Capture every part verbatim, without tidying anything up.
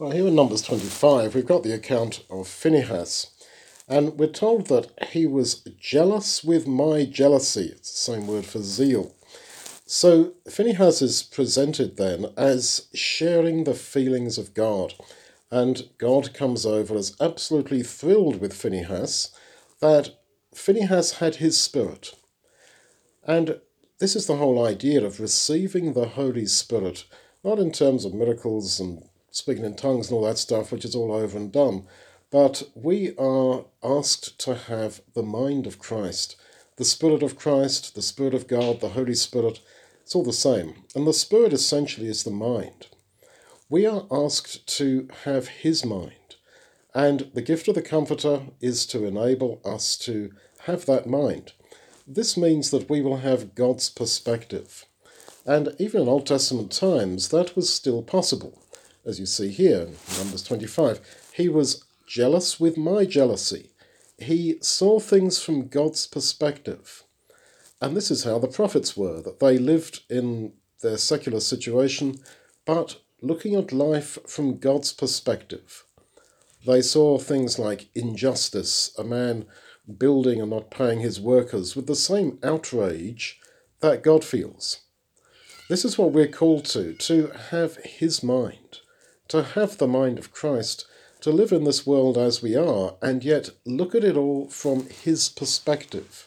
Well, here in Numbers twenty-five, we've got the account of Phinehas, and we're told that he was jealous with my jealousy. It's the same word for zeal. So Phinehas is presented then as sharing the feelings of God, and God comes over as absolutely thrilled with Phinehas that Phinehas had his spirit. And this is the whole idea of receiving the Holy Spirit, not in terms of miracles and speaking in tongues and all that stuff, which is all over and done, but we are asked to have the mind of Christ, the Spirit of Christ, the Spirit of God, the Holy Spirit. It's all the same. And the Spirit essentially is the mind. We are asked to have his mind. And the gift of the Comforter is to enable us to have that mind. This means that we will have God's perspective. And even in Old Testament times, that was still possible. As you see here, in Numbers twenty-five, he was jealous with my jealousy. He saw things from God's perspective. And this is how the prophets were, that they lived in their secular situation, but looking at life from God's perspective. They saw things like injustice, a man building and not paying his workers with the same outrage that God feels. This is what we're called to, to have his mind, to have the mind of Christ, to live in this world as we are, and yet look at it all from his perspective.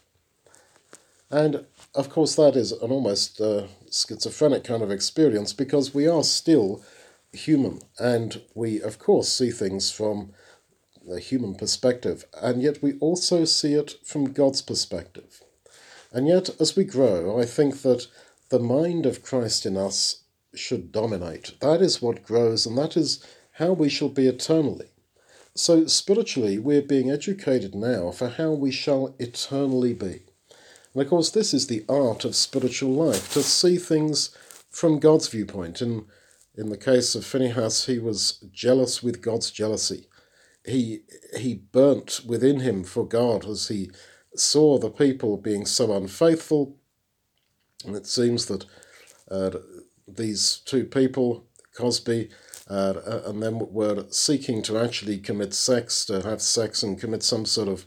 And, of course, that is an almost uh, schizophrenic kind of experience, because we are still human, and we, of course, see things from the human perspective, and yet we also see it from God's perspective. And yet, as we grow, I think that the mind of Christ in us should dominate. That is what grows, and that is how we shall be eternally. So spiritually, we're being educated now for how we shall eternally be. And of course, this is the art of spiritual life, to see things from God's viewpoint. In, in the case of Phinehas, he was jealous with God's jealousy. He, he burnt within him for God as he saw the people being so unfaithful. And it seems that uh, these two people, Cosby uh, and them, were seeking to actually commit sex, to have sex and commit some sort of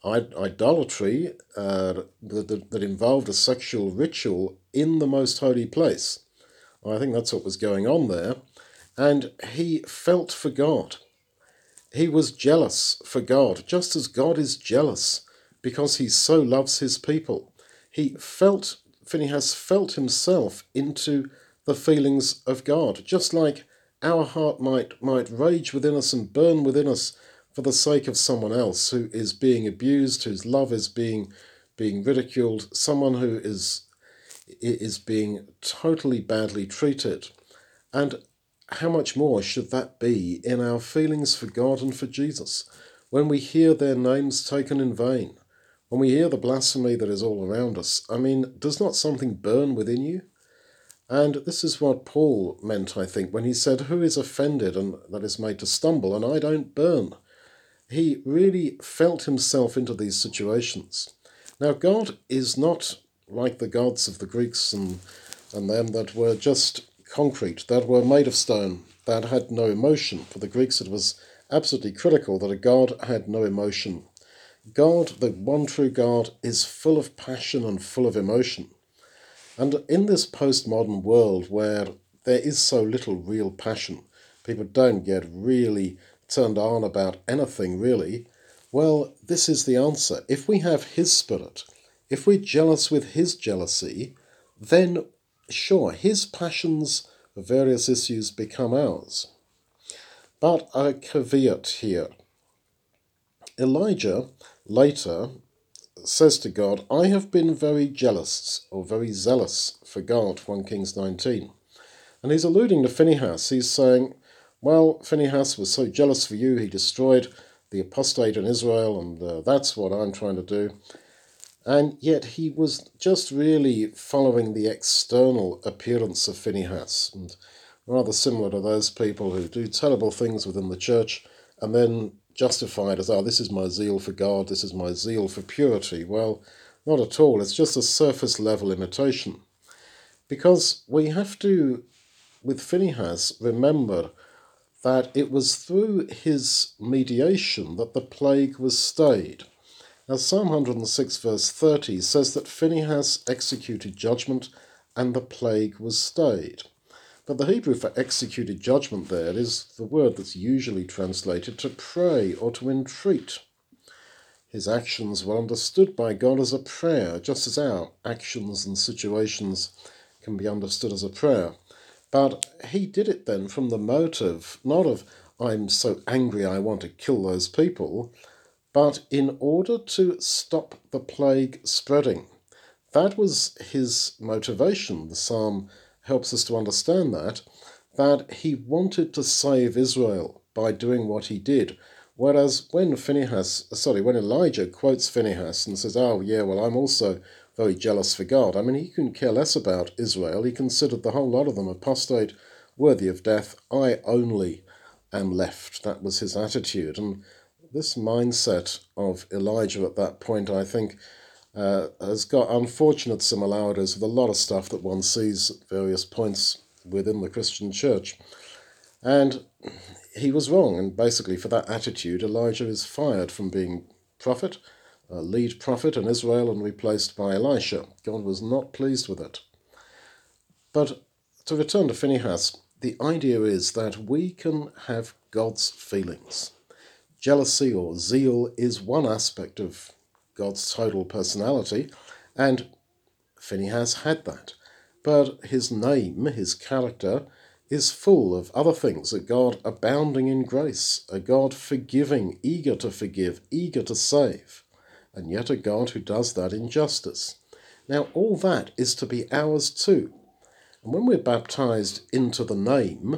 idolatry uh, that, that involved a sexual ritual in the most holy place. I think that's what was going on there. And he felt for God. He was jealous for God, just as God is jealous because he so loves his people. He felt, Phinehas felt himself into the feelings of God, just like our heart might, might rage within us and burn within us for the sake of someone else who is being abused, whose love is being, being ridiculed, someone who is, is being totally badly treated. And how much more should that be in our feelings for God and for Jesus, when we hear their names taken in vain, when we hear the blasphemy that is all around us? I mean, does not something burn within you? And this is what Paul meant, I think, when he said, "Who is offended and that is made to stumble, and I don't burn?" He really felt himself into these situations. Now, God is not like the gods of the Greeks and, and them that were just concrete, that were made of stone, that had no emotion. For the Greeks it was absolutely critical that a god had no emotion. God, the one true God, is full of passion and full of emotion. And in this postmodern world where there is so little real passion, people don't get really turned on about anything really, well, this is the answer. If we have his spirit, if we're jealous with his jealousy, then sure, his passions of various issues become ours. But a caveat here. Elijah later says to God, "I have been very jealous," or very zealous for God, First Kings nineteen. And he's alluding to Phinehas. He's saying, well, Phinehas was so jealous for you, he destroyed the apostate in Israel, and uh, that's what I'm trying to do. And yet he was just really following the external appearance of Phinehas, and rather similar to those people who do terrible things within the church and then justify it as, oh, this is my zeal for God, this is my zeal for purity. Well, not at all. It's just a surface level imitation. Because we have to, with Phinehas, remember that it was through his mediation that the plague was stayed. Now Psalm one hundred six verse thirty says that Phinehas executed judgment and the plague was stayed. But the Hebrew for executed judgment there is the word that's usually translated to pray or to entreat. His actions were understood by God as a prayer, just as our actions and situations can be understood as a prayer. But he did it then from the motive, not of, I'm so angry I want to kill those people, but in order to stop the plague spreading. That was his motivation. The psalm helps us to understand that, that he wanted to save Israel by doing what he did. Whereas when Phinehas, sorry, when Elijah quotes Phinehas and says, oh yeah, well, I'm also very jealous for God. I mean, he couldn't care less about Israel. He considered the whole lot of them apostate, worthy of death. I only am left. That was his attitude. And this mindset of Elijah at that point, I think, uh, has got unfortunate similarities with a lot of stuff that one sees at various points within the Christian church. And he was wrong, and basically for that attitude, Elijah is fired from being prophet, uh, lead prophet in Israel, and replaced by Elisha. God was not pleased with it. But to return to Phinehas, the idea is that we can have God's feelings. Jealousy or zeal is one aspect of God's total personality, and Phinehas had that. But his name, his character, is full of other things, a God abounding in grace, a God forgiving, eager to forgive, eager to save, and yet a God who does that in justice. Now, all that is to be ours too. And when we're baptized into the name,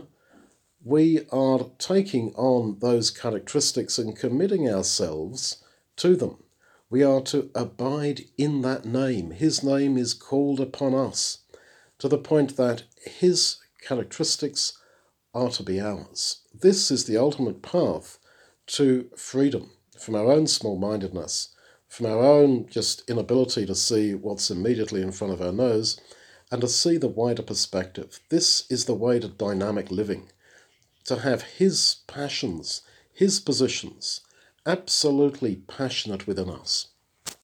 we are taking on those characteristics and committing ourselves to them. We are to abide in that name. His name is called upon us, to the point that his characteristics are to be ours. This is the ultimate path to freedom from our own small-mindedness, from our own just inability to see what's immediately in front of our nose, and to see the wider perspective. This is the way to dynamic living, to have his passions, his positions, absolutely passionate within us.